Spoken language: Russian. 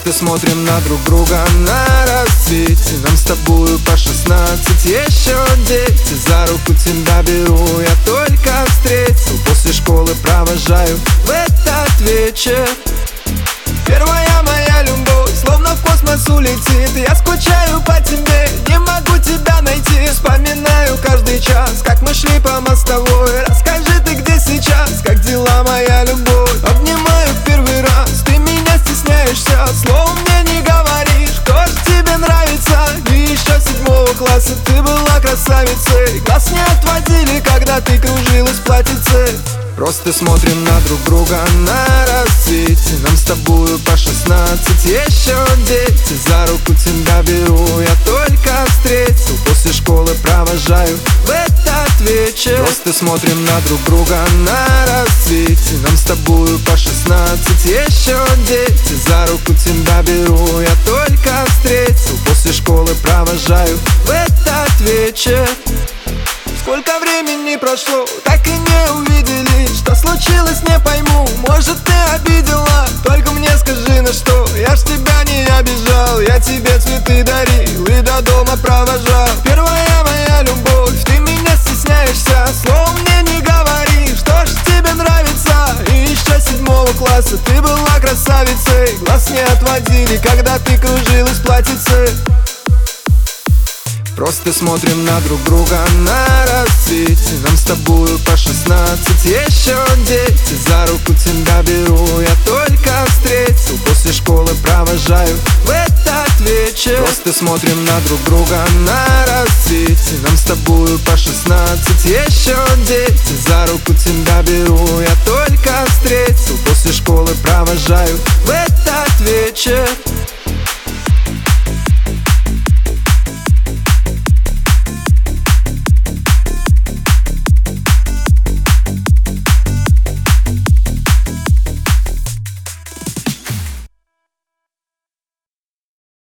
Просто смотрим на друг друга на рассвете. Нам с тобою по 16, еще дети. За руку тебя беру, я только встретил. После школы провожаю в этот вечер. Первая моя любовь, словно в космос улетит. Я скучаю по тебе, не могу тебя найти. Вспоминаю каждый час, как мы шли по мостовой. Расскажи, ты где сейчас, как дела, моя любовь? Обнимаю в первый раз, ты меня стесняешься. Слов мне не говоришь, кто ж тебе нравится? И еще с 7 класса ты была красавицей. Глаз не отводили, когда ты кружилась в платьице. Просто смотрим на друг друга на рассвете. Нам с тобою по 16, еще дети. За руку тебя беру, я только встретил. После школы провожаю в этот вечер. Просто смотрим на друг друга на рассвете. Нам с тобою по 16, еще дети. За руку тебя беру, я только встретил. После школы провожаю в этот вечер. Сколько времени прошло, так и не увиделись. Что случилось, не пойму, может, ты обидела. Только мне скажи, на что, я ж тебя не обижал. Я тебе цветы дарил и до дома провожал. Первая моя любовь, ты меня стесняешься. Слов мне не говори, что ж тебе нравится? И еще с 7 класса ты была красавицей. Глаз не отводили, когда ты кружилась в платьице. Просто смотрим на друг друга на рассвете. Нам с тобою по 16, еще дети. За руку тебя беру, я только встретил. После школы провожаю в этот вечер. Просто смотрим на друг друга на рассвете. Нам с тобою по 16, еще дети. За руку тебя беру, я только встретил. После школы провожаю в этот вечер.